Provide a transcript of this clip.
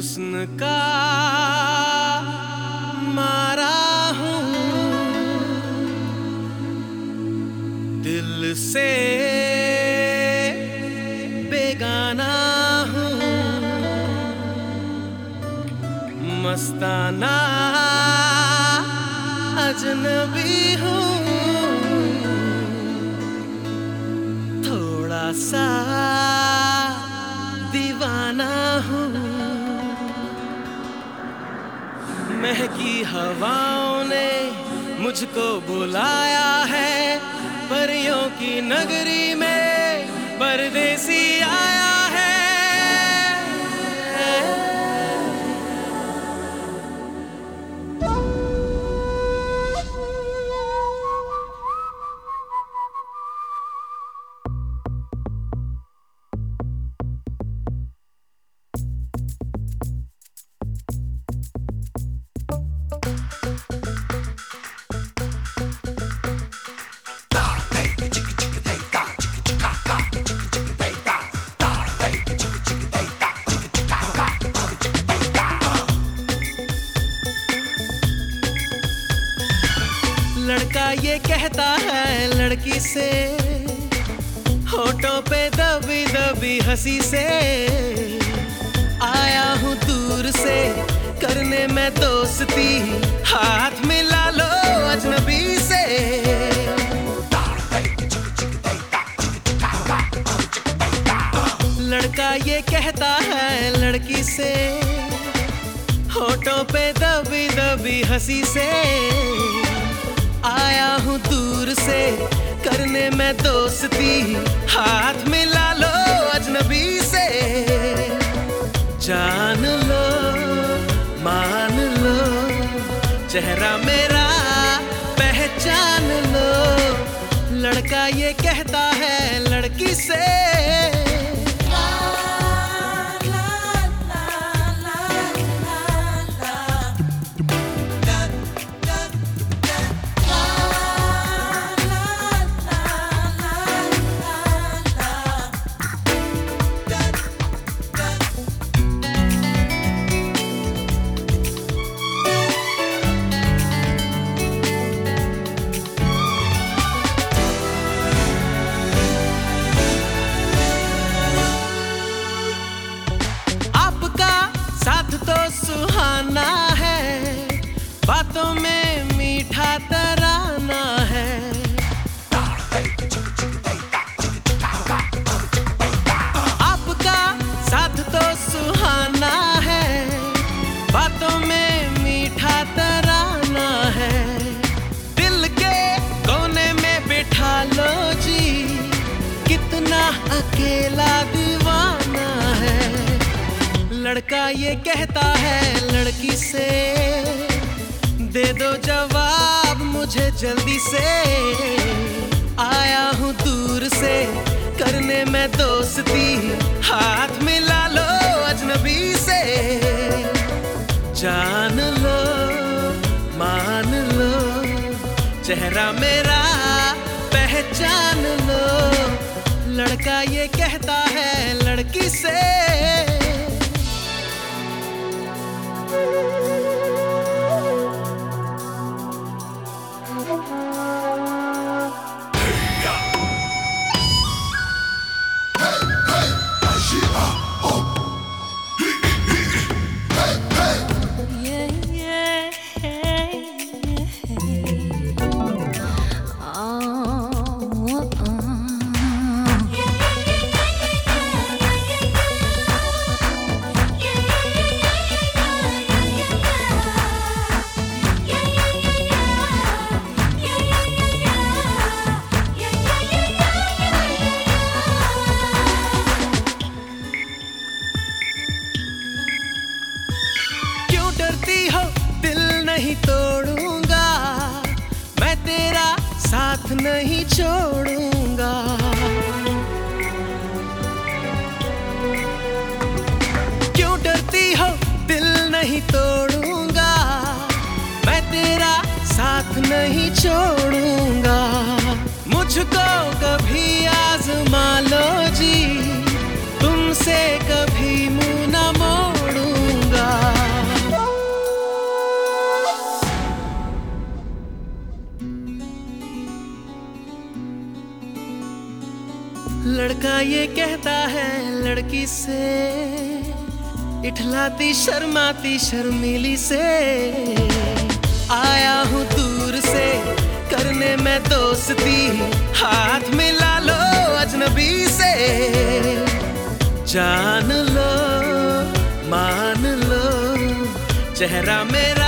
हुस्न का मारा हूँ, दिल से बेगाना हूँ, मस्ताना अजनबी हूँ, थोड़ा सा दीवाना हूँ। महकी हवाओं ने मुझको बुलाया है, परियों की नगरी में परदेसी आया है। लड़का ये कहता है लड़की से, होठों पे दबी दबी हंसी से, आया हूँ दूर से करने में दोस्ती, हाथ मिला लो अजनबी से। लड़का ये कहता है लड़की से, होठों पे दबी दबी हंसी से, आया हूँ दूर से करने में दोस्ती, हाथ मिला लो अजनबी से। जान लो मान लो चेहरा मेरा पहचान लो, लड़का ये कहता है लड़की से। तो सुहाना है, बातों में मीठा तराना है, आपका साथ तो सुहाना है, बातों में मीठा तराना है, दिल के कोने में बिठा लो जी, कितना अकेला दीवाना है। लड़का ये कहता है लड़की से, दे दो जवाब मुझे जल्दी से, आया हूँ दूर से करने में दोस्ती, हाथ मिला लो अजनबी से। जान लो मान लो चेहरा मेरा पहचान लो, लड़का ये कहता है लड़की से। नहीं तोड़ूंगा मैं तेरा साथ नहीं छोड़ूंगा, क्यों डरती हो दिल नहीं तोड़ूंगा मैं तेरा साथ नहीं छोड़ूंगा। मुझको कभी आजमा लो जी, तुमसे कभी मुंह न मोड़ूंगा। लड़का ये कहता है लड़की से, इठलाती शर्माती शर्मीली से। आया हूँ दूर से करने मैं दोस्ती, हाथ मिला लो अजनबी से। जान लो मान लो चेहरा मेरा